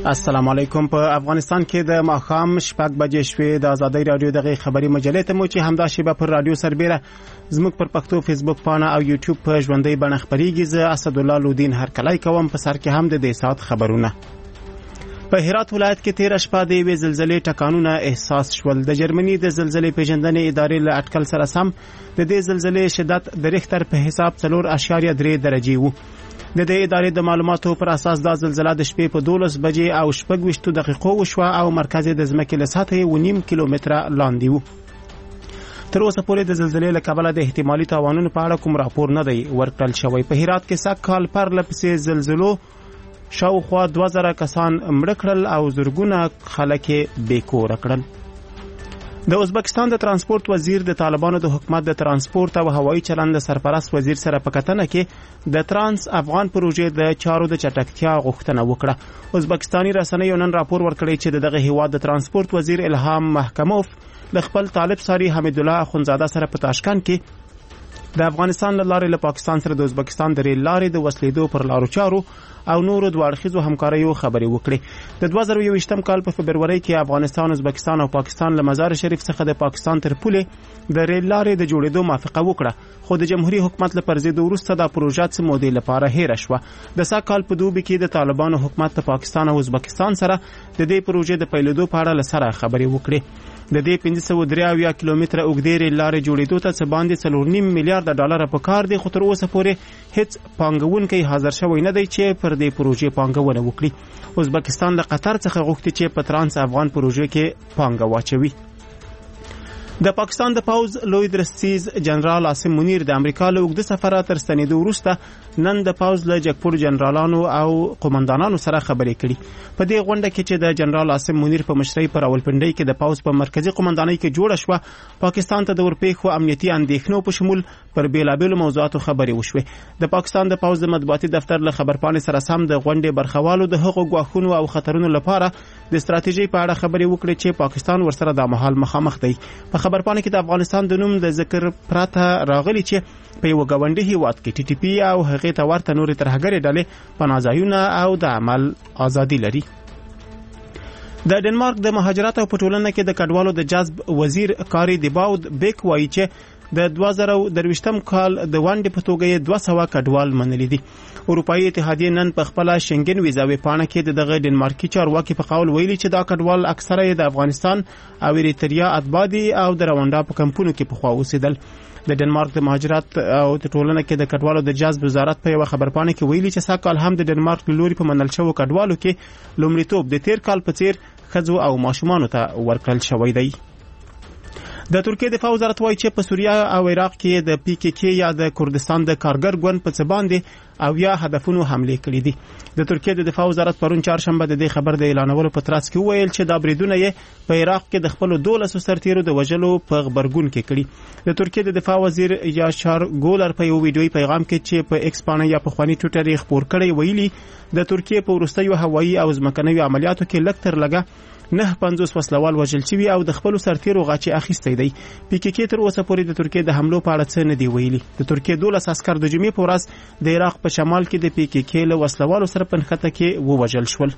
السلام علیکم. په افغانستان کې د ماښام 6 بجې شوې. د آزادۍ رادیو دغه خبری مجلې ته مو چې همدا شیبه پر رادیو سربېره زموږ پر پښتو فیسبوک پاڼه او یوټیوب په ژوندۍ بڼه خبريږي. زه اسد الله لودین هرکلی کوم. په سر کې هم د دې سات خبرونه. په هرات ولایت کې 13 شپه د یوې زلزلې ټکانونه احساس شول. د جرمني د زلزلې پیژندنې ادارې له اټکل سره سم د دې زلزلې شدت د ریختر په حساب 4.3 درجې وو. د دې ادارې د معلوماتو پر اساس دا زلزلہ د شپې په 12 بجې او 26 دقیقو وشوه او مرکز د ځمکې له سطحې 1.5 کیلومتره لاندې وو. تر اوسه پورې د زلزلې له کبله د احتمالي تاوانونو په اړه کوم راپور نه دی ورکړل شوی. په هرات کې سږ کال پرله پسې زلزلو شاوخوا 2000 کسان مړه کړل او زرګونه خلک بې کوره کړل. د ازبکستان د ترانسپورت وزیر د طالبانو د حکومت د ترانسپورت او هوایي چلند سرپرست وزیر سره په کتنه کې د ترانس افغان پروژې د چارو د چټکتیا غوښتنه وکړه. ازبکستاني رسنیو نن راپور ورکړی چې دغه هیواد د ترانسپورت وزیر الهام محکموف له خپل طالب ساری حمید الله اخونزاده سره په تاشکند کې د افغانستان له لارې له پاکستان سره د ازبکستان د ریل لارې د وسلیدو پر لارو چارو او نورو دواړخیزو همکاریو خبرې وکړې. د 2021م کال په فبروري کې افغانستان، ازبکستان او پاکستان له مزار شریف څخه د پاکستان تر پولې د ریل لارې د جوړېدو موافقه وکړه، خو د جمهوریت حکومت له پرځېدو وروسته دا پروژه څه مودې لپاره هېره شوه. د سږ کال په دوبي کې د طالبانو حکومت د پاکستان او ازبکستان سره د دې پروژې د پیلېدو په اړه له سره خبرې وکړې. د دې 583 کیلومتره اوږدې ریل لارې جوړېدو ته څه باندې 4.5 میلیارډ ډالر په کار دي، خو تر اوسه پورې هیڅ پانګونکی حاضر شوی نه دی چې پر دې پروژې پانګونه وکړي. ازبکستان له قطر څخه غوښتي چې په ترانس افغان پروژې کې پانګه واچوي. د پاکستان د پوز لوی درستیز جنرال عاصم منیر د امریکا له اوږده سفره تر ستنېدو وروسته نن د پوز له جګپور جنرالانو او قومندانانو سره خبرې کړي. په دې غونډه کې چې د جنرال عاصم منیر په مشرۍ پر راولپنډۍ کې د پوز په مرکزی قومندانۍ کې جوړه شوه، پاکستان ته د ورپېښو امنیتي اندېښنو په شمول پر بیلابېلو موضوعاتو خبرې وشوې. د پاکستان د پوز د مطبوعاتي دفتر له خبرپاڼې سره سم د غونډې برخوالو د هغو ګواښونو او خطرونو لپاره د ستراتیژۍ په اړه خبرې وکړې چې پاکستان ورسره د مهال مخامخ دی. په خبرپاڼه کې د افغانستان د نوم د ذکر پراته راغلی چې په یو غونډه هیواد کې ټي ټي پی او هغه ته ورته نورې ترهګرې ډلې پناهځایونه او د عمل ازادي لري. د ډنمارک د مهاجرت او پټولنه کې د کډوالو د جذب وزیر کاری دیباود بیک وایي چې د 2023م کال د وانډې په توګه 200 کډوال منلي دي. اروپایي اتحادیه نن په خپل شنګن ویزاوي پاڼه کې دغه ډنمارکي چارواکي په قول ویلي چې دا کډوال اکثره د افغانستان او ایریتریا اتباع دي او د رواندا په کمپونو کې پخوا اوسېدل. د ډنمارک د مهاجرت او ټولنه کې د کډوالو د جذب وزارت په یو خبرپاڼه کې ویلي چې سږ کال هم د ډنمارک لوري په منل شوو کډوالو کې لومړیتوب د تیر کال په څیر ښځو او ماشومانو ته ورکړل شوی دی. د ترکیه دفاع وزارت وایي چې په سوریه او عراق کې د پی کې کې یا د کردستان د کارګر ګوند په څه باندې او یا هدفونو حمله کړې دي. د ترکیه د دفاع وزارت پرون چهارشنبه د دې خبر د اعلانولو په ترڅ کې وویل چې دا بریدونه یې په عراق کې د خپل 12 سرتیرو د وژلو په خبرګون کې کړي. د ترکیه د دفاع وزیر یاشار ګولر په یو ویډیوي پیغام کې چې په ایکس باندې یا په خواني ټویټر یې خبر کړی ویلي د ترکیه په وروستیو هوایي او ځمکنیو عملیاتو کې لکتر لګا 950 وسلوال وژل شوي او د خپل سرتیرو غاچي اخیستی دی. پی کې کې تر اوسه پورې د ترکیه د حملو په اړه څه نه دی ویلي. د ترکیه 12 عسكر د جمعې په ورځ د عراق په شمال کې د پی کې کې له وسلوالو سره په نښته کې ووژل شول.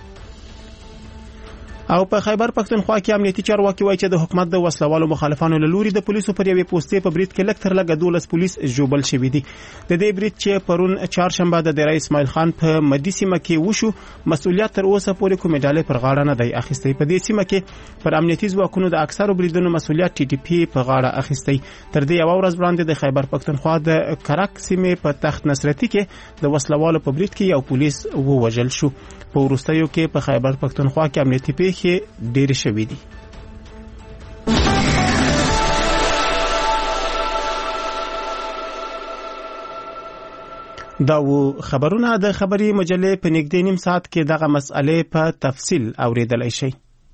او په خیبر پښتونخوا کې امنیتي چارواکي وایي چې د حکومت د وسلوالو مخالفانو له لوري د پولیسو پر یوې پوسټې په برید کې لکتر لګ 12 پولیس ژوبل شوي دي. د دې برید چې پرون چهارشنبه د ډیری اسماعیل خان په مدي سیمه کې وشو، مسؤلیت تر اوسه پورې کومې ډلې پر غاړه نه دی اخیستی. په دې سیمه کې پر امنیتي ځواکونو د اکثرو بریدونو مسؤلیت ټي ټي پی په غاړه اخیستی. تر دې یو ورځ وړاندې د خیبر پښتونخوا د کرک سیمه په تخت نصرتي کې د وسلوالو په برید کې یو پولیس ووژل شو. په وروستیو کې په خیبر پښتونخوا کې امنیتي پیښې ډېر شوي دي. دا و خبرونه د خبري مجلې په نږدې نیم ساعت کې دغه مسئله په تفصیل اوریدلای شئ.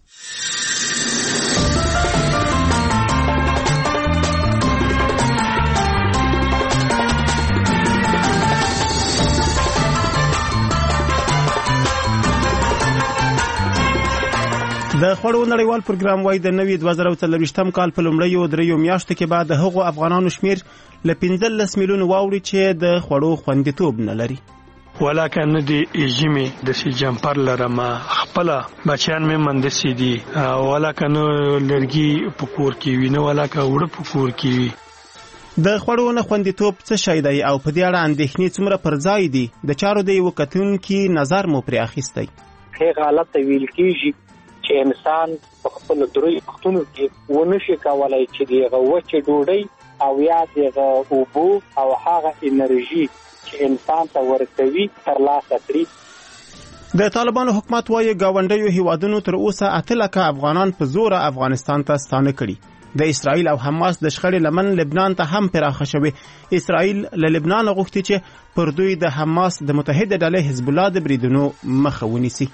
د خوړو نړیوال پروګرام وايي د نوي 2023م کال په لومړیو دریو میاشتو کې بعد هغو افغانانو شمیر ل 15 میلیون واوړي چې د خوړو خوندیتوب نه لري. ولاکه نه دی ایجیمی د سی جمپر لرما خپل بچیان مې مندسي دي ولاکه نو لرګي پکور کی وینه ولاکه وړ پکور کی د خوړو نه خوندیتوب څه شی دی او په دې اړه اندېښنې څومره پر ځای دي د چارو د یو کتونکي نظر مو پرې اخیستی. هغه حالت ویل کیږي چې انسان په خپل دروي وختونو کې ونشي کولای چې دغه وچه ډوډۍ او یا دغه اوبو او هغه انرژي چې انسان ته ورکوي ترلاسه کړي. د طالبانو حکومت وايي گاونډیو هیوادونو تر اوسه 8 لکه افغانان په زور افغانستان ته ستانه کړي. د اسرائیل او حماس د شخړې لمن لبنان ته هم پراخه شوې. اسرائیل له لبنان غوښتي چې پر دوی د حماس د متحده ډلې حزب الله د بریدونو مخه ونیسي.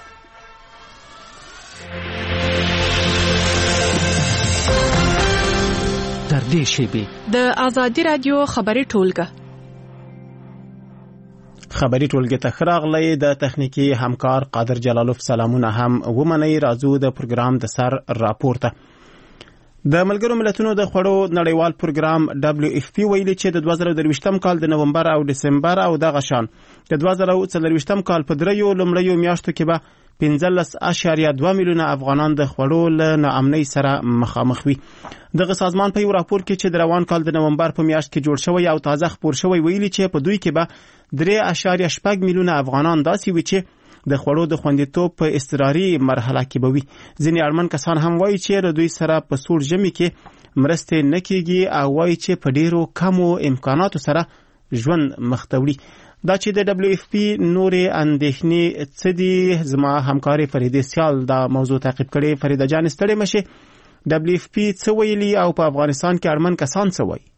در دې شیبې د آزادی رادیو خبري ټولګه خبري ټولګه ته خراغلی د تخنیکی همکار قادر جلالوف سلامونه هم ومني. راځو د پروګرام د سر راپورته. د ملګرو ملتونو د خوړو نړیوال پروګرام WFP ویلي چې د 2023م کال د نومبر او دسمبر او دغه شان د 2024م کال په دریو لومړیو میاشتو کې به 15.2 میلیونه افغانان د خوړو له ناامنۍ سره مخامخ وي. دغه سازمان په یو راپور کې چې د روان کال د نومبر په میاشت کې جوړ شوی او تازه خپور شوی ویلي چې په دوی کې به 3.8 میلیونه افغانان داسې وي چې د خوړو د خوندیتوب په اضطراري مرحله کې به وي. ځینې اړمن کسان هم وایي چې له دوی سره په سوړ ژمي کې مرستې نه کیږي او وایي چې په ډیرو کمو امکاناتو سره ژوند مخ ته وړي. دا چې د WFP نورې اندېښنې څه دي، زما همکارې فریده سیال دا موضوع تعقیب کړي. فریده جان ستړې مشه، WFP څه ویلي او په افغانستان کې اړمن کسان څه وایي؟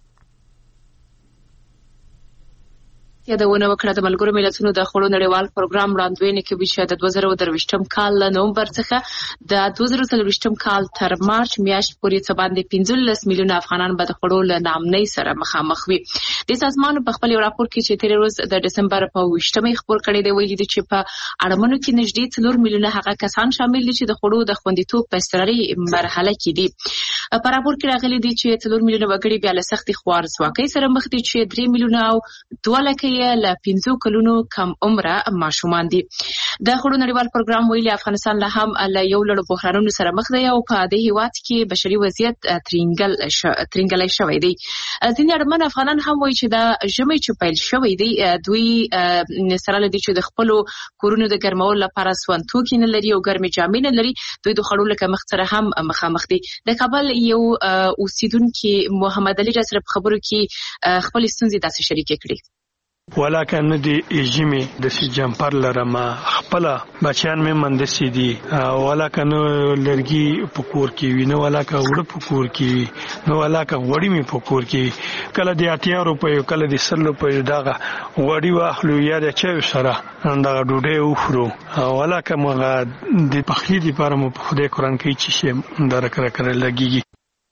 یادونه وکړه د ملګرو ملتونو د خوړو نړیوال پروګرام وړاندوینه کوي چې د 2023م کال له نومبر څخه د 2024م کال تر مارچ میاشت پورې څه باندې 15 میلیونه افغانان به د خوړو له ناامنۍ سره مخامخ وي. د سازمان په خپل راپور کې چې تیر ورځ د دسمبر په 28مه خبر کړی دی ویلي چې په اړمنو کې نږدې 4 میلیونه هغه کسان شامل دي چې د خوړو د خوندیتوب په اضطراري مرحله کې دي. په راپور کې راغلي دي چې 4 میلیونه وګړي بیا له سختي خوارځواکۍ سره مخ دي چې 3 میلیونه او 2 لکه له 15 کلونو کم عمره ماشومان دي. د خوړو نړیوال پروګرام ویلي افغانستان له هم له یو لړ بحرانونو سره مخ دی او په دې هیواد کې بشري وضعیت ترنګلای شوی دی. ځینې اړمن افغانان هم وایي چې دا ژمي چې پیل شوی دی دوی سره لدی چې د خپل کورونو د ګرمولو لپاره سون توکي نه لري او ګرمي جامې نه لري. دوی د خوړو لکه مخ سره هم مخامخ دي. د کابل یو اوسیدونکو محمد علي جاسر په خبرو کې خپل ستونزې داسې شریکې کړې. ولاکه نه دی ایجیمی د سی جمپر لرما خپل بچیان مې مندسي دي ولاکه نو لرګي پکور کی وینه ولاکه وړ پکور کی نو ولاکه وړي می پکور کی کله د 80 روپیو کله د 100 روپیو دغه وړي واخلو یا د چا سره دا ډوډۍ وخورو ولاکه مغه د پخلی دی پر مو په خدای قران کې چې درکره کړل لګيږي.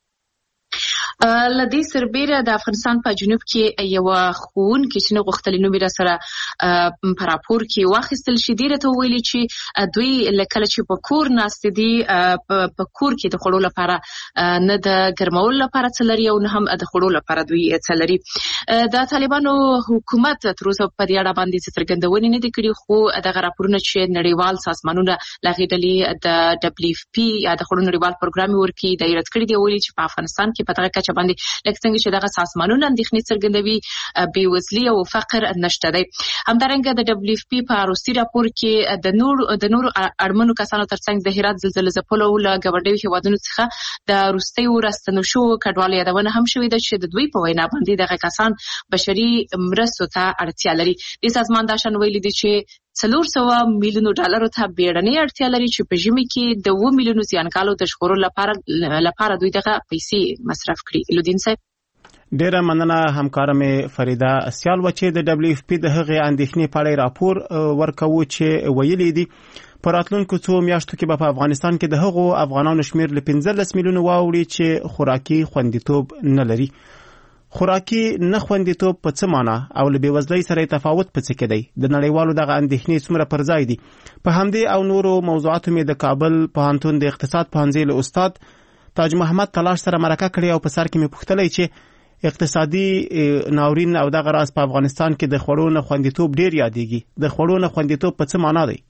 لدی سربیره د افغانستان په جنوب کې یو خون کې چې غوښتل نو میرا سره په راپور کې واخیستل شي ډیره ته ویلي چې دوی لکه چې په کور ناست دي په کور کې د خړول لپاره نه د ګرمول لپاره څلري او نه هم د خړول لپاره دوی څلري. د طالبانو حکومت تر اوسه په دې اړه باندې څرګندونې نه دي کړې خو دغه راپورونه چې نړیوال سازمانونه لغیدلې د WFP یا د خړو نړیوال پروګرام ورکی د ایرت کړی دی ویلي چې په افغانستان کې په دغه باندې لکه څنګه چې دغه سازمانونه اندېښنې څرګندوي بېوزلي او فقر نشته دی. همدارنګه د WFP په روسي راپور کې د نور اړمنو کسانو ترڅنګ د هرات زلزلې ځپلو له ګاونډیو هیوادونو څخه د روسي ورستنو شو کډوالو یادونه هم شوې ده چې د دوی په وینا باندې دغه کسان بشري مرستو ته اړتیا لري. د سازمان دا شان ویلي دي چې 400 میلیونو ډالرو ته بیړنۍ اړتیا لري چې په ژمي کې د 2 میلیونو ځانکالو د ژغورلو لپاره دوی دغه پیسې مصرف کړي. لودین صاحب ډیره مننه همکارم فریده سیال و چې د WFP د هغې اندېښنې په اړه راپور ورکوي چې ویلي دي په راتلونکو څو میاشتو کې په افغانستان کې د هغو افغانانو شمیر له 15 میلیونو واوړي چې خوراکي خوندیتوب نه لري. خوراکي نه خوندیتوب په څه معنا او له بېوزلۍ سره تفاوت په څه کې دی؟ د نړیوالو دغه اندېښنې څومره پر ځای دي؟ په همدې او نورو موضوعاتو مې د کابل پوهنتون د اقتصاد پوهنځي له استاد تاج محمد تلاش سره مرکه کړې او په سر کې مې پوښتلی چې اقتصادي ناورین او دغه راز په افغانستان کې د خوړو نه خوندیتوب ډیر یادېږي. د خوړو نه خوندیتوب په څه معنا دی؟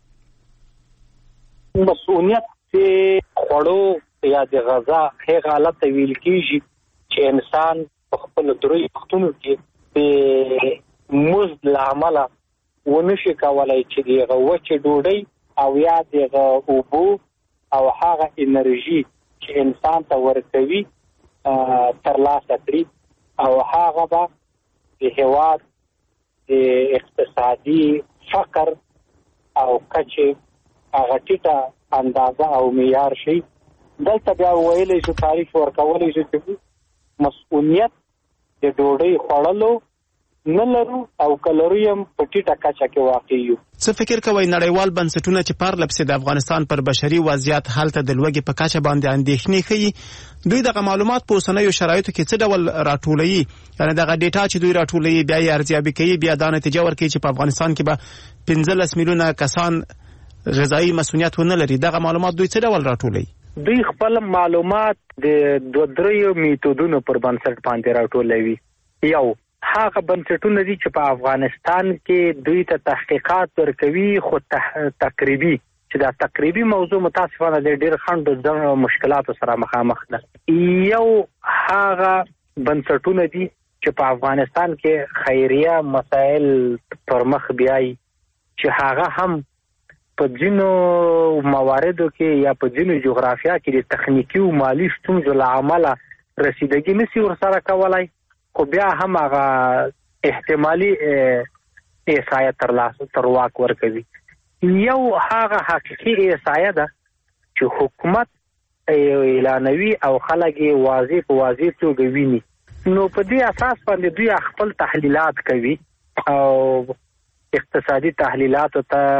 مسؤلیت چې خوړو یا د غذا هغه حالت ویل کیږي چې انسان په خپل دروي وختونو کې د مزد لامل ونشي کولای چې دغه وچه ډوډۍ او یا دغه اوبو او هغه انرژي چې انسان ته ورکوي ترلاسه کړي او هغه به د هېواد د اقتصادي فقر او کچه هغه ټیټه اندازه او معیار شي. دلته بیا ویلی شو تعریف ورکولی شو چې مسؤلیت د ډوډۍ خوړلو نه لرو او کلوریم په ټیټه کچه کې واقع یو. څه فکر کوئ نړیوال بنسټونه چې پرله پسې د افغانستان پر بشري وضعیت هلته د لوږې په کچه باندې اندېښنې ښیي، دوی دغه معلومات په اوسنیو شرایطو کې څه ډول راټولوي؟ یعنې دغه ډیټا چې دوی راټولوي بیا یې ارزیابي کوي، بیا دا نتیجه ورکوي چې په افغانستان کې به 15 میلیونه کسان غذایی مسؤلیت ونه لري. دغه معلومات دوی څه ډول راټولوي؟ دوی خپل معلومات د دوه میتودونو پر بنسټ باندې راټولوي. یو هغه بنسټونه دي چې په افغانستان کې دوی ته تحقیقات ورکوي، خو تقریبي چې دا تقریبي موضوع متاسفانه د ډېر خنډ مشکلاتو سره مخامخ ده. یو هغه بنسټونه دي چې په افغانستان کې خیریه مسائل پر مخ بیایي چې هغه هم په ځینو مواردو کې یا په ځینو جغرافیا کې د تخنیکی او مالی ستونزو له امله رسیدګي نشي ورسره کولای، خو بیا هم هغه احتمالي احصایه تر واک ورکوي. یو هغه حقیقي احصایه ده چې حکومت اعلانوي او خلک یې واضح په واضح توګه ویني، نو په دې اساس باندې دوی خپل تحلیلات کوي او اقتصادي تحلیلات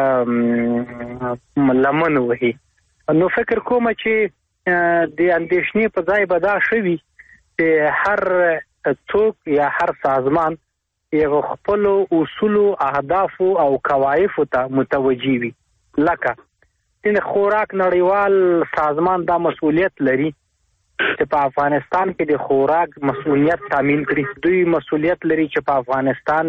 ته لمن وهي. نو فکر کوم چې د اندېښنې په ځای به دا شوي چې هر څوک یا هر سازمان یو خپل اصول او اهداف او قواعد ته متوجي وي. لکه د خوراک نړیوال سازمان دا مسؤلیت لري چې په افغانستان کې د خوراک مسؤلیت تامین کړي. دوی مسؤلیت لري چې په افغانستان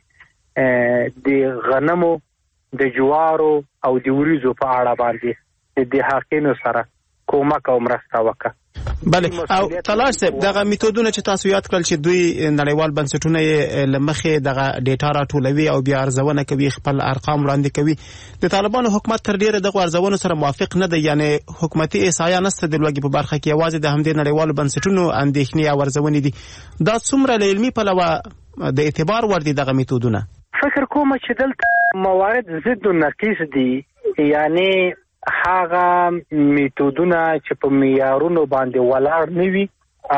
کې د غنمو، د جوارو او د وریجو په اړه باندې د حقینو سره کومک او مرسته وکړي. بله، او تلاش صاحب دغه میتودونه چې تاسو یاد کړل چې دوی نړیوال بنسټونه یې لمخې دغه ډیټا راټولوي او بیا ارزونه کوي، خپل ارقام وړاندې کوي، د طالبانو حکومت تر ډیره دغه ارزونو سره موافق نه دی. یعنی حکومتي احصایه نشته د لوږې په برخه کې، یوازې د همدې نړیوالو بنسټونو اندېښنې او ارزونې دي. دا څومره له علمي پلوه د اعتبار وړ دي دغه میتودونه؟ فکر کوم چې دلته موارد ضد و نقیض دي، یعنی هغه میتودونه چې په معیارونو باندې ولاړ نه وي،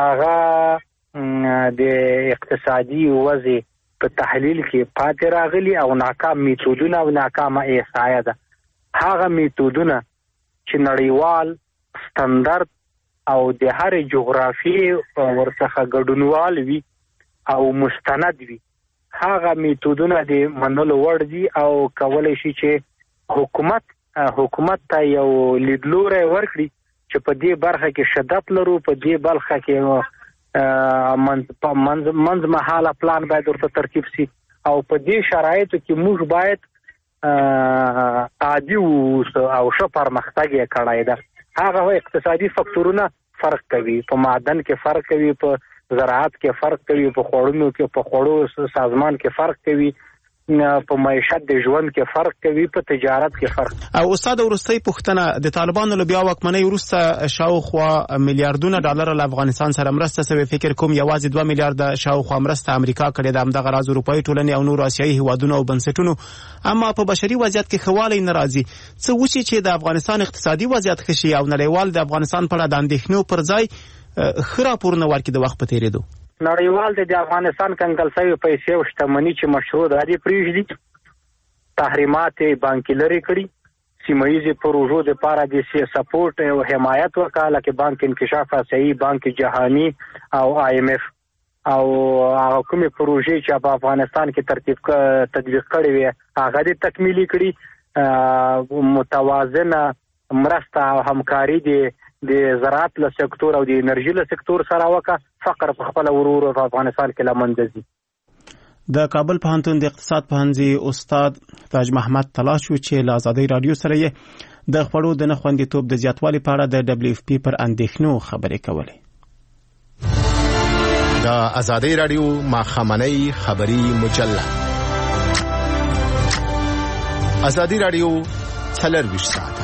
هغه د اقتصادي وضع په تحلیل کې پاتې راغلي او ناکام میتودونه او ناکامه احصایه ده. هغه میتودونه چې نړیوال ستاندرد او د هر جغرافي ورڅخه ګډونوال وي او مستند وي، هغه میتودونه د منلو وړ دي او کولای شي چې حکومت ته یو لیدلوری ورکړي چې په دې برخه کې شدت لرو، په دې برخه کې منځ مهاله پلان باید ورته ترتیب شي او په دې شرایطو کې موږ باید عادي او ښه پرمختګ یې کړی ده. هغه اقتصادي فکتورونه فرق کوي، په معدن کې فرق کوي، په زراعت کې فرق کوي، په خوړونو کې، په خوړو سازمان کې فرق کوي، په معیشت د ژوند کې فرق کوي، په تجارت کې فرق. او استاد ورستۍ پوښتنه، د طالبانو له بیا واکمنۍ وروسته شاوخوا میلیارډونه ډالر له افغانستان سره مرسته شوې. فکر کوم یوازې 2 میلیارډ شاوخوا مرسته امریکا کړې ده، همدغه راز اروپایي ټولنې او نور آسیایي هیوادونو او بنسټونو. اما په بشري وضعیت کې ښه والی نه راځي. څه وشي چې د افغانستان اقتصادي وضعیت ښه شي او نړیوال د افغانستان په اړه د اندېښنو پر ځای ښه راپورونه ورکړي د وخت په تېرېدو؟ نړیوال د افغانستان کنګل شوی پیسې او شتمنۍ چې مشروع ده دي پریږدي، تحریمات بانکي لري کړي، سیمایي پروژو د لپاره د سپورټ او حمایت وکړه لکه بانک انکشاف آسیایي، بانک جهانی او IMF او هغه کومې پروژې چې په افغانستان کې تطبیق کړي وي هغه د تکمیلي کړي. متوازنه مرسته او همکاري د د زراعت له سکتور او د انرژي له سکتور سره وکړه فقر په خپل ورور په افغانستان کې لمنځه ځي. د کابل پوهنتون د اقتصاد پوهنځي استاد تاج محمد تلاشو چې له ازادۍ رادیو سره یې د خوړو د نه خوندیتوب د زیاتوالي په اړه د WFP پر اندېښنو خبرې کولې. د ازادۍ رادیو ماخامنۍ خبري مجله ازادۍ رادیو 24 ساعت.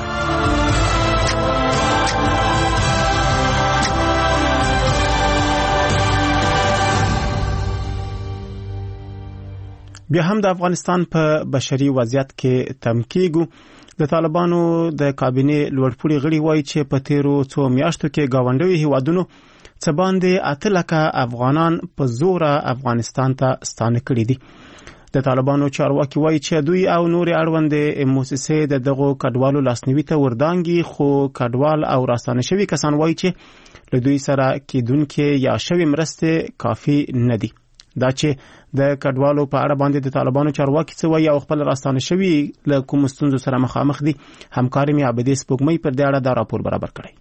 بیا هم د افغانستان په بشري وضعیت کې تم کېږو. د طالبانو د کابینې لوړپوړي غړي وایي چې په تیرو څو میاشتو کې گاونډیو هیوادونو څه باندې 8 لکه افغانان په زوره افغانستان ته ستانه کړي دي. د طالبانو چارواکي وایي چې دوی او نور اړوند موسسې دغه کډوالو لاسنیوي ته وردانګي، خو کډوال او راستانه شوي کسان وایي چې له دوی سره کېدونکې یا شوي مرستې کافي نه دي. دا چې د کډوالو په اړه باندې د طالبانو چارواکي څه وایي او خپل راستانه شوي له کوم ستونزو سره مخامخ دي، همکار مې عابدې سپوږمۍ پر دې اړه دا راپور برابر کړی.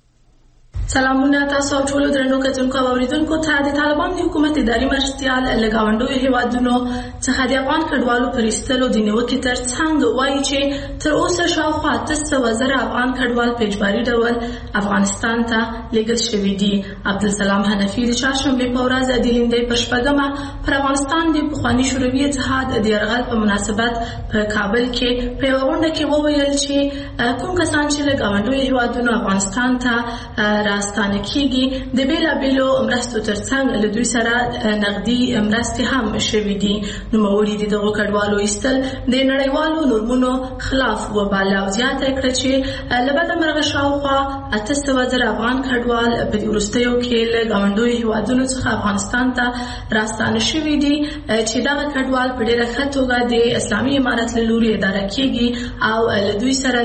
سلامونه تاسو ټول درنو کتونکو او اوریدونکو ته. د طالبان د حکومت اداري مرستيال لګاونډو هیوادونو څخه د افغان کډوالو پرېستلو د نیوکې ترڅنګ وایي چې تر اوسه شاوخوا 800,000 افغان کډوال په اجباري ډول افغانستان ته لېږل شوي دي. عبدالسلام حنفي د چهارشنبې په ورځ د لیندۍ په شپږمه پر افغانستان د پخواني شوروي اتحاد د یرغل په مناسبت په کابل کې په یوه غونډه کې وویل چې کوم کسان چې له ګاونډو هیوادونو افغانستان ته راستانه کیږي د بیلابیلو مرستو ترڅنګ له دوی سره نقدي مرستې هم شوي دي. نوموړي د دغو کډوالو ایستل د نړیوالو نورمونو خلاف وباله او زیاته کړه چې له بده مرغه شاوخوا 800,000 افغان کډوال په دې وروستیو کې له ګاونډیو هیوادونو څخه افغانستان ته راستانه شوي دي چې دغه کډوال په ډېره ښه توګه د اسلامي امارت له لوري اداره کیږي او له دوی سره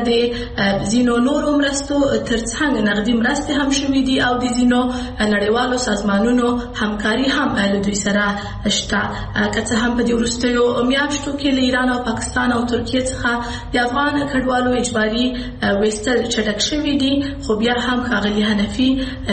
د ځینو نورو مرستو ترڅنګ نقدي مرستې هم شوي دي او د ځینو نړیوالو سازمانونو همکاري هم له دوی سره شته. که څه هم په دې وروستیو میاشتو کې له ایران او پاکستان او ترکیې څخه د افغان کډوالو اجباري ویستل چټک شوي دي، خو بیا هم ښاغلي حنفي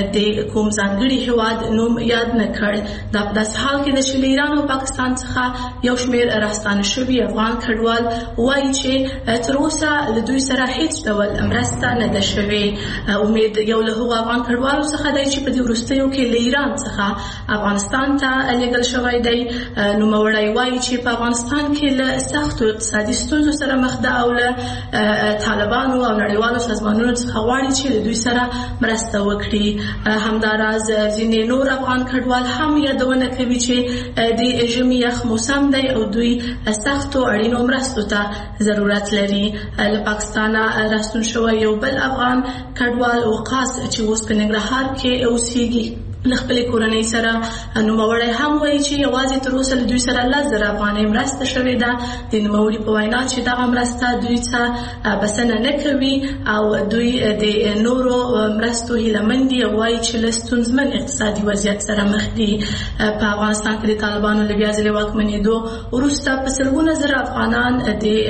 د کوم ځانګړي هیواد نوم یاد نه کړ. دا په داسې حال کې ده چې له ایران او پاکستان څخه یو شمېر راستانه شوي افغان کډوال وایي چې تر اوسه له دوی سره هیڅ ډول مرسته نه ده شوې. امید یو له هغو افغان کډوالو څخه دی چې په دې وروستیو کې له ایران څخه افغانستان ته لېږل شوی دی. نوموړی وایي چې په افغانستان کې له سختو اقتصادي ستونزو سره مخ ده او له طالبانو او نړیوالو سازمانونو څخه غواړي چې له دوی سره مرسته وکړي. همداراز ځینې نور افغان کډوال هم یادونه کوي چې د ژمي یخ موسم دی او دوی سختو اړینو مرستو ته ضرورت لري. له پاکستانه راستون شوی یو بل افغان کډوال وقاص چې اوس په ننګرهار کې اوسېږي له خپلې کورنۍ سره نوموړی هم وایي چې یوازې تر اوسه له دوی سره 10,000 افغانۍ مرسته شوې ده. د نوموړي په وینا چې دغه مرسته دوی څه بسنه نه کوي او دوی د نورو مرستو هیلهمند دي او وایي چې له ستونزمن اقتصادي وضعیت سره مخ دي. په افغانستان کې د طالبانو له بیا ځلې واکمنېدو وروسته په سلګونه زره افغانان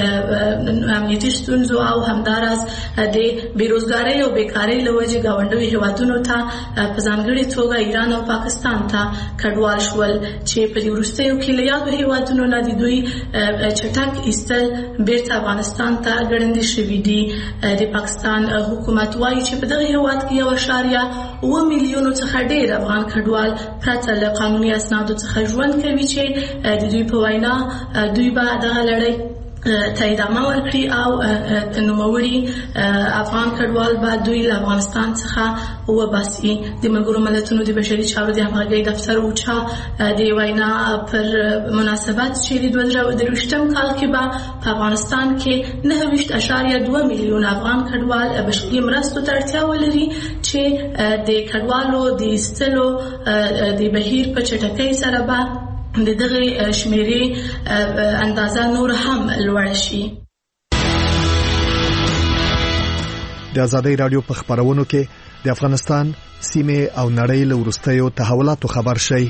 د امنیتي ستونزو او همداراز د بېروزګارۍ او بیکارۍ له وجې ګاونډیو هیوادونو ته په ځانګړې توګه ایران او پاکستان ته کډوال شول چې په دې وروستیو کې له یادو هیوادونو نه د دوی چټک ایستل بیرته افغانستان ته ګړندي شوي دي. د پاکستان حکومت وایي چې په دغه هیواد کې 1.7 میلیونو څخه ډېر افغان کډوال پرته له قانوني اسنادو څخه ژوند کوي چې د دوی په وینا دوی به دغه لړۍ ته ادامه ورکړي او نوموړي افغان کډوال به دوی له افغانستان څخه وباسي. د ملګرو ملتونو د بشري چارو د همغږۍ دفتر اوچا د وینا پر مناسبت چې د 2023 کال کې به په افغانستان کې 9.2 میلیون افغان کډوال بشري مرستو ته اړتیا ولري چې د کډوالو د ایستلو د بهیر په چټکۍ سره به د دغه شمیرې اندازه نور هم لوړ شي. د ازادۍ رادیو په خبرونو کې د افغانستان سیمه او نړۍ له وروستیو تحولاتو خبر شي.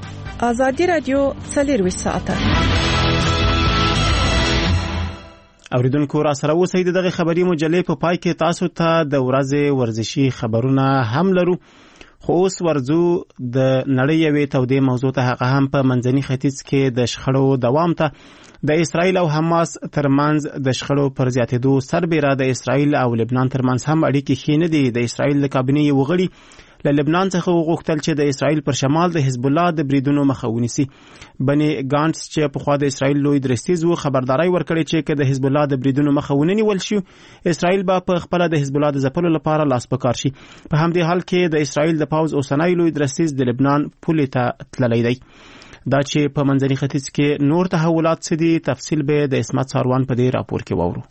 ازادۍ رادیو 24 ساعته اوریدونکو را سره اوسئ. دغه خبري مجلې په پای کې تاسو ته د ورځې ورزشي خبرونه هم لرو، خو اوس ورځو د نړۍ یوې تودې موضوع ته، هغه هم په منځني ختیځ کې د شخړو دوام ته. د اسرائیل او حماس ترمنځ د شخړو پر زیاتېدو سربېره د اسرائیل او لبنان ترمنځ هم اړیکې ښې نه دي. د اسرائیل د کابینې یو غړي له لبنان څخه وغوښتل چې د اسرائیل پر شمال د حزب الله د بریدونو مخه ونیسي. بني ګانټس چې پخوا د اسرائیل لوی درستیز و، خبرداري ورکړې چې که د حزب الله د بریدونو مخه ونه نیول شي، اسرائیل به په خپل د حزب الله د ځپلو لپاره لاس په کار شي. په همدې حال کې د اسرائیل د پوځ اوسنی لوی درستیز د لبنان پولې ته تللی دی. دا چې په منځني ختیځ کې نور تحولات څه دي، تفصیل به د اسمت ساروان په دې راپور کې واورو.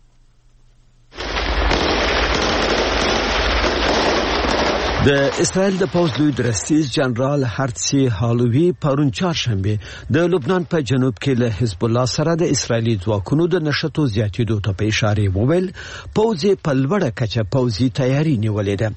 د اسرائیل د پوځ لوی درستیز جنرال هرتزي هالووی پرون چهارشنبه د لبنان په جنوب کې له حزب الله سره د اسرائیلي ځواکونو د نشټو زیاتېدو ته په اشاره وویل پوځ په لوړه کچه پوځي تیاری نیولې ده.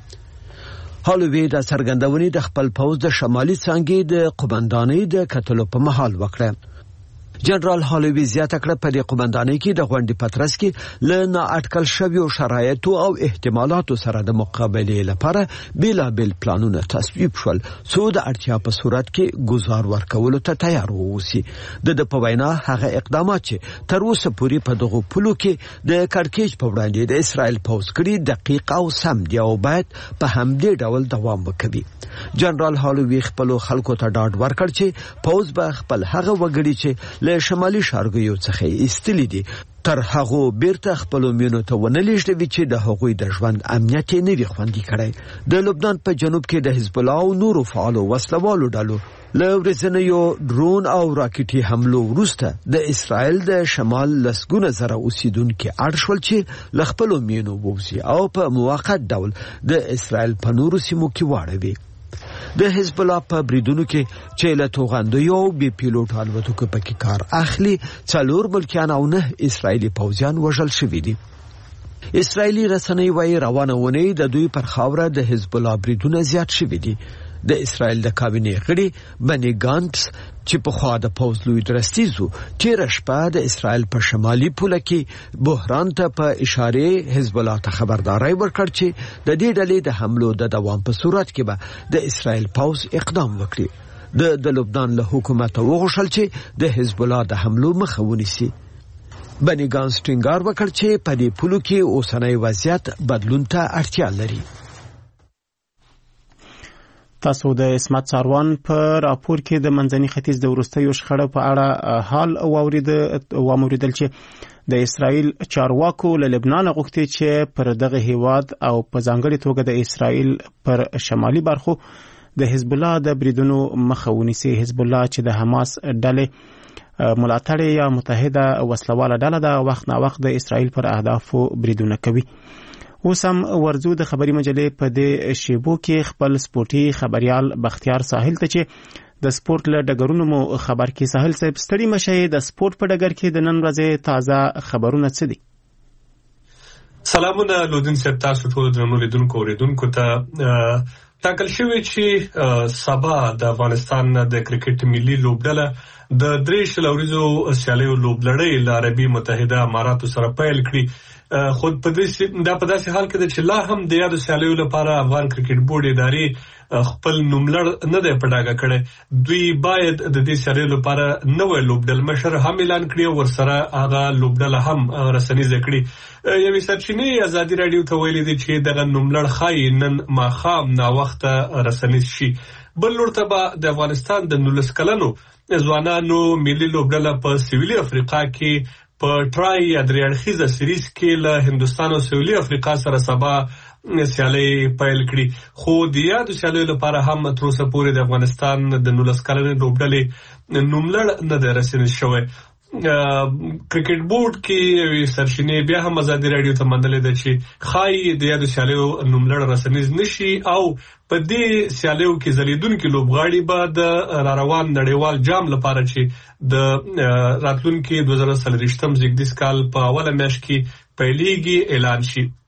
هالووی د څرګندونې د خپل پوځ د شمالي څانګې د قومندانۍ د کتلو په محل وکړه. جنرال هالووی زیاته کړه په دې قومندانۍ کې د غونډې پترس کې له نااټکل شویو شرایطو او احتمالاتو سره د مقابلې لپاره بیلابیل پلانونه تصویب شول، څو د اړتیا په صورت کې گزار ورکولو ته تیار ووسی. د په وینا هغه اقدامات چې تر اوسه پورې په دغه پلو کې د کړکېچ په وړاندې د اسرائیل پوځ کړي دقیق او سم دی او باید په همدې ډول دوام وکړي. جنرال هالووی خپل خلکو ته ډاډ ورکړ چې پوځ به خپل هغه وګړي چې له شمالي ښارګیو څخه ایستلي دي تر هغه بیرته خپل مینو ته ونه لېږدوي چې د هغوی د ژوند امنیت یې نه وي خوندي کړی. د لبنان په جنوب کې د حزب الله او نورو فعالو وسلوالو ډلو له ورځنیو ډرون او راکټي حملو وروسته د اسرائیل د شمال لسګونه زره اوسیدونکو اړ شول چې له خپل مینو ووځي او په موقت ډول د اسرائیل په نورو سیمو کې واړوي. د حزب الله په بریدونو کې چې له توغندیو او بي پیلوټ الوتکو پکې کار اخلي 4 ملکیان او 9 اسرائیلي پوځیان وژل شوي دي. اسرائیلي رسنۍ وايي روانه ونی د دوی پر خاوره د حزب الله بریدونه زیات شوي دي. د اسرائیل د کابینې غړي بني ګانټس چې په خوا د پوځ لوی درستیزو تیر شپه د اسرائیل په شمالي پوله کې بحران ته په اشاره حزب الله ته خبرداري ورکړ چې د دې ډلې د حملو د دوام په صورت کې به د اسرائیل پوځ اقدام وکړي. د لبنان له حکومت وغوښتل چې د حزب الله د حملو مخه ونیسي. بني ګانټس ټینګار وکړ چې په دې پولو کې اوسنۍ وضعیت بدلون ته اړتیا لري. تاسو د اسمت ساروان په راپور کې د منځني ختیځ د وروستیو شخړو په اړه حال واوریدل چې د اسرائیل چارواکو له لبنان غوښتي چې پر دغه هیواد او په ځانګړي توګه د اسرائیل پر شمالي برخو د حزب الله د بریدونو مخه ونیسي. حزب الله چې د حماس ډلې ملاتړ یا متحده وسلواله ډله ده، وخت نا وخت د اسرائیل پر اهدافو بریدونه کوي. اوس هم ورځو د خبري مجلې په دې شیبو کې خپل سپورتي خبريال بختیار ساحل ته چې د سپورت له ډګرونو مو خبر کې. ساحل صاحب ستړي مشه د سپورت په ډګر کې د نن ورځې تازه خبرونه څه دي؟ سلامونه لودین صاحب، تاسو ټول درنو لیدونکو ته ټاکل شوی چې سبا د افغانستان د کرکټ ملي لوبډله د 3 لوریزو سیالیو لوبلړۍ له عربي متحده اماراتو سره پیل کړي. خود په داسې حال کې چې لا هم د یادو سیالیو لپاره افغان کرکټ بورډ ادارې خپل نوملړ نه دی په ډاګه کړی. دوی باید د دې سیالیو لپاره نوې لوبډل مشر هم اعلان کړي او ورسره هغه لوبډل هم رسنیزه کړي. یوې سرچینې ازادي رادیو ته ویلي دي چې دغه نوملړ ښایي نن ماښام ناوخته رسنیز شي. بل لور ته به د افغانستان د 19 کلنو ځوانانو ملي لوبډله په سویلي افریقا کې په ټرای یا درېړخیزه سریز کې له هندوستان او سویلي افریقا سره سبا سیالي پیل کړي. خو د یادو سیالیو لپاره هم تر اوسه پورې د افغانستان د 19 کلنې لوبډلې نوملړ نه دی رسنیز شوی. کرکټ بورډ کې سرچینې بیا هم ازادي رادیو ته منلې ده چې خای د یادو سیالیو نوملړ رسنیز نشي او په دې سیالیو کې ځلیدونکو لوبغاړي به د روان نړیوال جام لپاره چې د راتلونکي 2023 زیږدیز کال په اوله میاشت کې پیلېږي اعلان شي.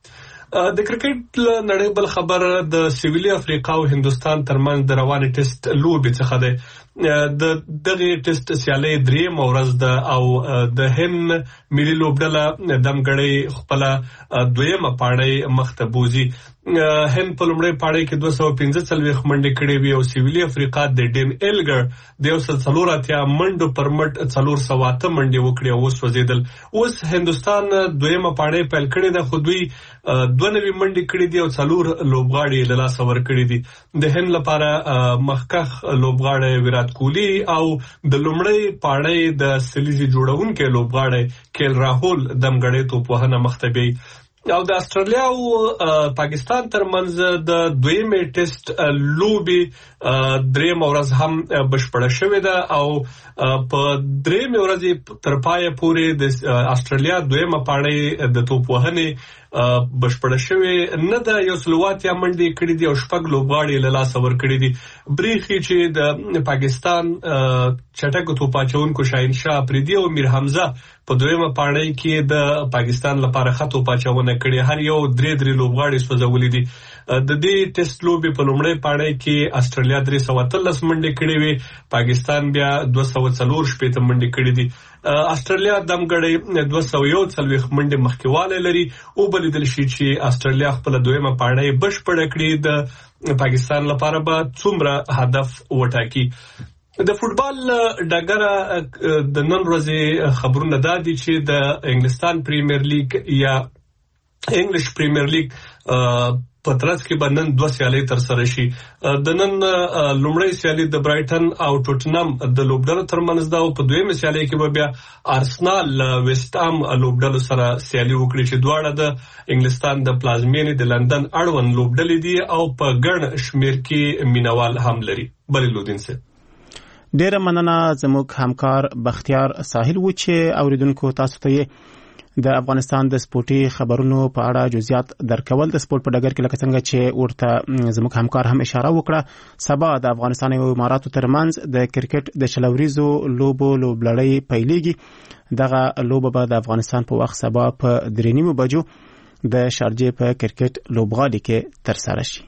د کرکټ نړۍ بل خبر د سویلي افریقا او هندستان ترمنځ د رواني ټیسټ لوبې څخه ده. د دغه ټیسټ سیالي دریم ورځ ده او د هند ملي لوبډله دمګړی خپل دویمه پاړۍ مختبوزي. هند په لومړۍ پاړۍ کې 245 منډې کړې وي او سویلي افریقا د ډیم ایلګر د 140 منډو پر مټ 408 منډې وکړې او وسوځیدل. اوس هندستان دویمه پاړۍ پیل کړې ده خو دوی 92 منډې کړې دي او 4 لوبغاړي له لاسه ورکړي دي. د هند لپاره مخکخ لوبغاړی ویرات کوهلی او د لومړۍ پاړۍ د سلیزي جوړونکو لوبغاړی کیل راهول دمګړی توپوهنه مختبي. او د استرالیا او پاکستان ترمنځ د دویمه ټیسټ لوبي دریم ورځ هم بشپړه شوې ده او په دریم ورځ تر پایه پورې د استرالیا دویمه پاړۍ د توپوهنې بشپړه شوې نه ده. یو سلواتیا منډې کړې دي او شپږ لوبغاړي له لاسه ورکړي دي. بریخي چې د پاکستان چټک توپاچونکو شاهین شاه افریدي او میر حمزه په دویمه پاړۍ کې د پاکستان لپاره خطو پاچونه کړي. هر یو درې لوبغاړي سوځولې دي. د دې ټیسټ لوبي په لومړۍ پاړۍ کې استرالیا 313 منډې کړې وي، پاکستان بیا 240 منډې کړې دي. استرالیا دمګړی 241 منډې مخکېواله لري او بلیدل شي چې استرالیا خپل دویمه پاړۍ بشپړه کړي د پاکستان لپاره به څومره هدف وټاکي. د فوټبال ډګره د نن ورځې خبرونه دادي چې د انګلستان پریمیر لیګ یا انګلیش پریمیر لیګ په ترڅ کې باندې 2 سیالۍ تر سره شي. د نن لومړی سیالي د برایټن او ټوټنهام د لوبډلو ترمنځ ده او په دویمه سیالۍ کې به بیا ارسنال ویسټ هام لوبډلو سره سیالي وکړي چې دواړه د انګلستان د پلازمینې د لندن اړوند لوبډلې دي او په ګڼ شمیر کې مینوال هم لري. بلې لودین سه ډیره مننه زموږ همکار بختیار ساحل و چې اوریدونکو تاسو ته د افغانستان د سپورتي خبرونو په اړه جزئیات درکول. د سپورت په ډګر کې لکه څنګه چې ورته زموږ همکار هم اشاره وکړه، سبا د افغانستان او اماراتو ترمنځ د کرکټ د شلوریزو لوبلړۍ پیلېږي. دغه لوبه به د افغانستان په وخت سبا په 3:30 بجو د شارجې په کرکټ لوبغالي کې ترسره شي.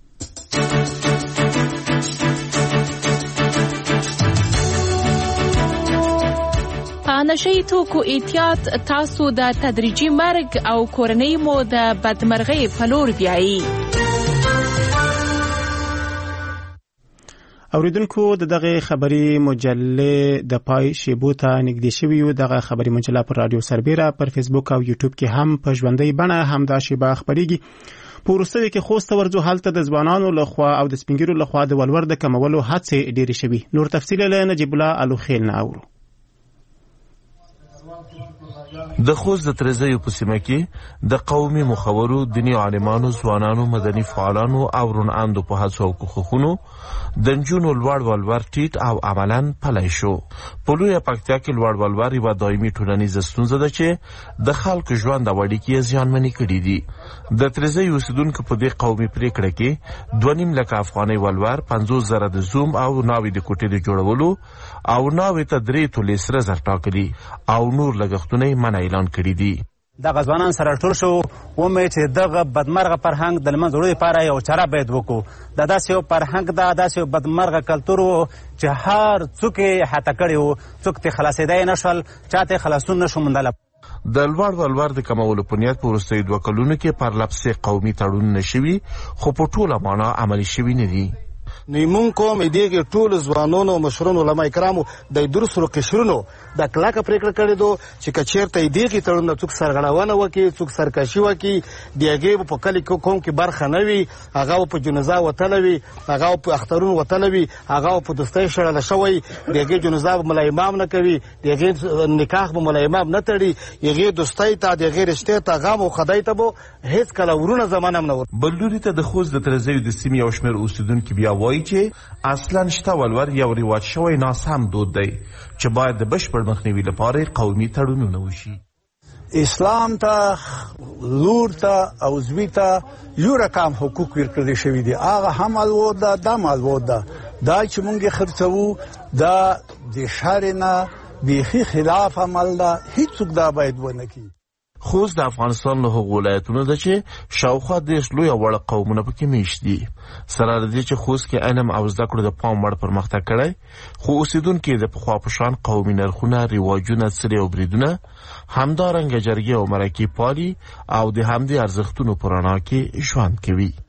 نشئی توکو احتیاط تاسو د تدریجي مرګ او کورنۍ مو د بدمرغۍ په لور بیایي. اوریدونکو دغه خبري مجله د پای شیبو ته نږدې شوی و. دغه خبري مجله پر رادیو سربیره پر فیسبوک او یوټیوب کې هم په ژوندۍ بڼه همدا شیبه خبريږي. په وروستیو کې خوست ورځو حالت د ځوانانو لخوا او د سپینګیرو لخوا د ولور د کمولو هڅې ډېرې شوي. نور تفصیل له نجیب الله الوخیل نه اورو. د خوست د ترزیو په سیمه کې د قومي مخورو، دیني عالمانو، ځوانانو، مدني فعالانو او روناندو په هڅو او کوښښونو د نجونو لوړ ولور ټیټ او عملاً پلی شو. په لویه پکتیا کې لوړ ولور یوه دایمي ټولنیزه ستونزه ده چې د خلکو ژوند او اړیکې یې زیانمنې کړي دي. د ترزیو اوسیدونکو په دې قومي پریکړه کې 2.5 لکه افغانۍ ولور، 50,000 د زوم او ناوې د کوټې د جوړولو او ناوې ته 3 تولې سره زر ټاکلي او نور لګښتونه یې منع اعلان کړي دي. دغه ځوانان سره ټول شو ومې چې دغه بدمرغه فرهنګ د لمنځه وړلو لپاره یو چاره باید وکړو. دا داسې یو فرهنګ ده، داسې یو بدمرغه کلتور و چې هر څوک یې احاطه کړی و، څوک ترې خلاصېدی نه شول، چا ته یې خلاصون نه شو موندلی. د لوړ ولور د کمولو په نیت په وروستیو 2 کلونو کې پرلپسې قومي تړونونه شوي خو په ټوله معنا عملي شوي نه دي. نیمون کوم دیګه ټول ځوانانو مشرونو علما کرامو د درسو قشرونو د کلاکه پریکړه کړې دو چې کچیرته دیګه تړونه څوک سرغړونه وکي، څوک سرکشي وکي، دیګه په کلی کوم کې برخه نه وي، هغه په جنازه وتلوي، هغه په اخترون وتلوي، هغه په دوستۍ شړل شوی، دیګه جنازه مولای امام نه کوي، دیګه نکاح به مولای امام نه تړي، یغه دوستۍ ته دیګه رشته ته غو خدای ته بو هیڅ کله ورونه زمانه نه ور. بلوري ته د خوست د ترزیو د سیمې او شمیر اوسیدونکو بیا وایي چې اصلا شته ولور یو رواج شوی ناسم دود دی چې باید د بشپړ مخنیوي لپاره قومي تړونونه وشي. اسلام ته، لور ته او زوی ته یو رقم حقوق ورکړل شوي دي. هغه هم الود ده، دا الود ده. دا چې مونږ خرڅوو دا د شر نه بیخي خلاف عمل ده، هیڅوک دا باید ونه کړي. خوست د افغانستان له هغو ولایتونو ده چې شاوخوا 10 لوی او وړ قومونه پکې میشت دي. سره له دې چې خوست کې علم او زده کړو د پام وړ پرمختګ کړی، خو اوسیدونکو د پخوا په شان قومي نرخونه، رواجونه، څلې او بریدونه، همدارنګه جرګې او مرکې پالي او د همدې ارزښتونو په رڼا کې ژوند کوي.